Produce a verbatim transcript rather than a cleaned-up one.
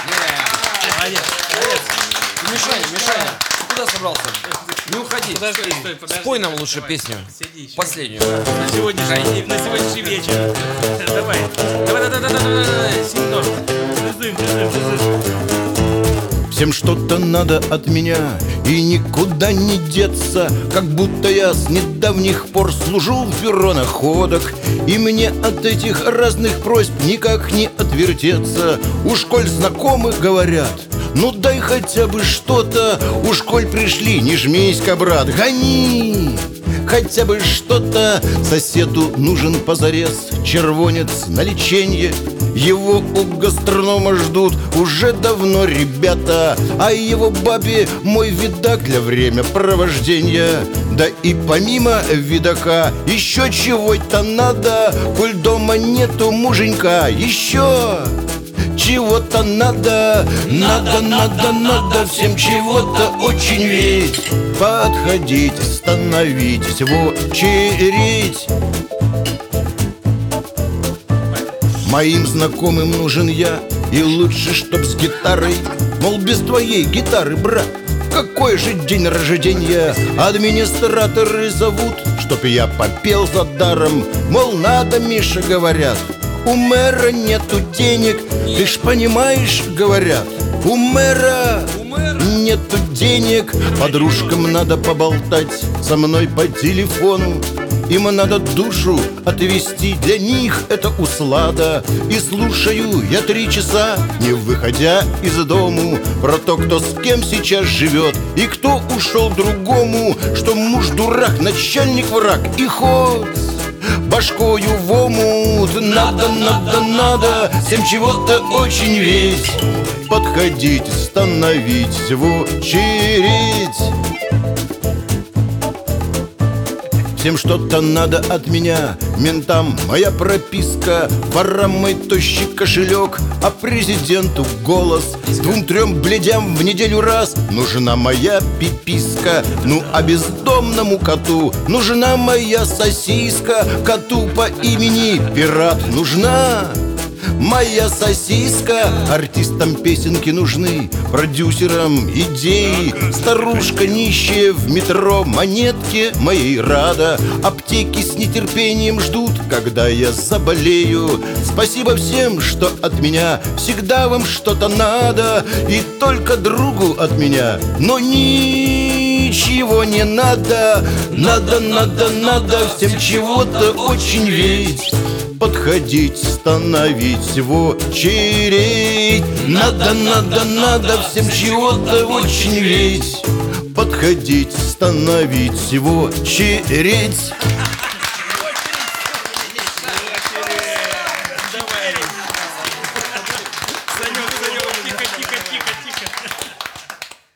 Молодец, молодец. Мишаня, Мишаня, ты куда собрался? Не уходи. Подожди, стой, подожди. Спой нам лучше Давай, песню. сиди еще. Последнюю. На сегодняшний, на сегодняшний вечер. Давай. Давай, давай, давай, давай, давай. Синтон. Дзым, дзым, дзым. Всем что-то надо от меня, и никуда не деться, как будто я с недавних пор служу в бюро находок, и мне от этих разных просьб никак не отвертеться. Уж коль знакомых говорят, ну дай хотя бы что-то. Уж коль пришли, не жмись-ка, брат, гони хотя бы что-то. Соседу нужен позарез червонец на леченье. Его у гастронома ждут уже давно ребята, а его бабе мой видак для времяпровождения. Да и помимо видака еще чего-то надо, коль дома нету муженька. Еще чего-то надо, надо, надо, надо, всем чего-то очень ведь. Подходите, становитесь в очередь. Моим знакомым нужен я, и лучше, чтоб с гитарой. Мол, без твоей гитары, брат, какой же день рождения. Администраторы зовут, чтоб я попел за даром. Мол, надо, Миша, говорят, у мэра нету денег. Ты ж понимаешь, говорят, у мэра нету денег. Подружкам надо поболтать со мной по телефону. Им надо душу отвести, для них это услада. И слушаю я три часа, не выходя из дому, про то, кто с кем сейчас живет и кто ушел к другому. Что муж дурак, начальник враг, и ход башкою в омут. Надо, надо, надо, всем чего-то очень ведь. Подходите, становитесь в очередь. Всем что-то надо от меня, ментам моя прописка, ворам мой тощий кошелек, а президенту голос. Двум-трем бледям в неделю раз нужна моя пиписка. Ну а бездомному коту нужна моя сосиска. Коту по имени Пират нужна моя сосиска. Артистам песенки нужны, продюсерам идеи. Старушка нищая в метро монетки моей рада. Аптеки с нетерпением ждут, когда я заболею. Спасибо всем, что от меня всегда вам что-то надо. И только другу от меня, но ничего не надо. Надо, надо, надо, всем чего-то очень ведь. Подходить, становить в очередь. Надо, надо, надо, всем чего-то очень ведь. Подходить, становить в очередь.